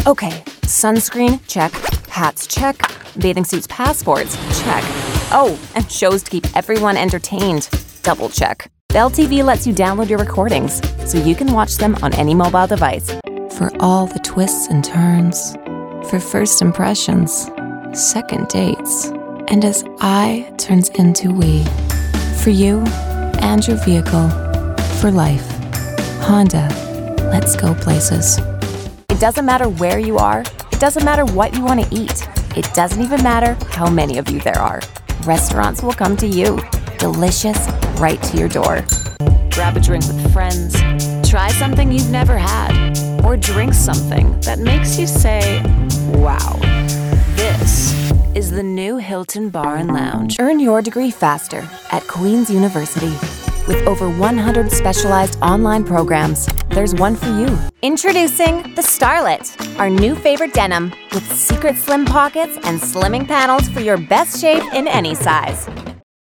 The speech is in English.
Okay, sunscreen, check. Hats, check. Bathing suits, passports, check. Oh, and shows to keep everyone entertained. Double check. Bell TV lets you download your recordings, so you can watch them on any mobile device. For all the twists and turns, for first impressions, second dates, and as I turns into we. For you and your vehicle, for life. Honda, let's go places. It doesn't matter where you are. It doesn't matter what you want to eat. It doesn't even matter how many of you there are. Restaurants will come to you. Delicious, right to your door. Grab a drink with friends. Try something you've never had. Or drink something that makes you say, wow. This is the new Hilton Bar and Lounge. Earn your degree faster at Queen's University. With over 100 specialized online programs, there's one for you. Introducing the Starlet, our new favorite denim with secret slim pockets and slimming panels for your best shape in any size.